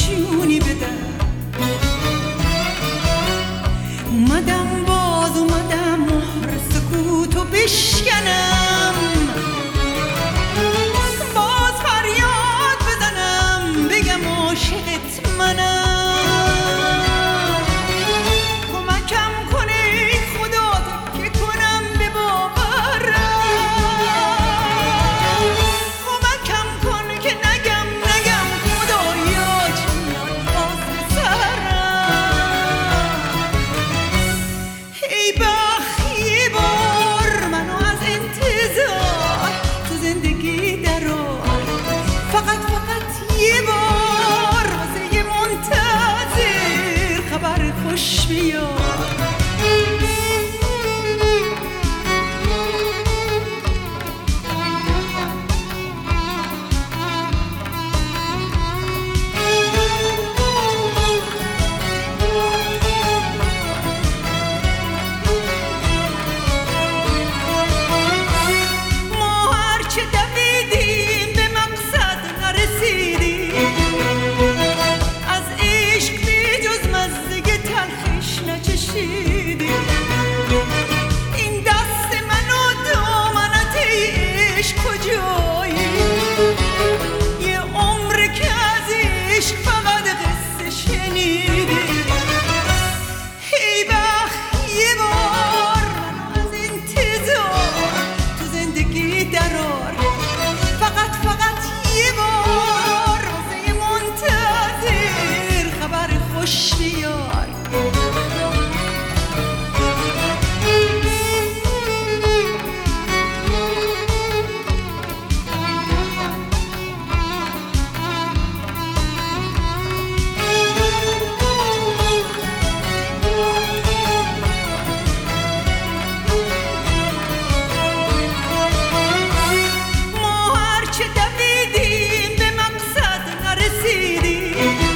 نشونی بدم. اومدم مهر سکوتو بشکنم، باز فریاد بزنم بگم عاشقت منم. کمکم کنه خدا که کنم به باورم، کمکم کن که نگم خدایا چند باز به سرم. ای بخت یه بار منو از انتظار تو زندگی درار، فقط یه بار واسه یه منتظر خبر خوش بیار. این دست من و دامنت عشق کجایی؟ یه عمر که از عشق فقط قصه شنیدی. ای بخت یه بار منو از انتظار تو زندگی درار، فقط یه بار واسه یه منتظر خبر خوش بیار. ما هرچه دویدیم به مقصد نرسیدیم،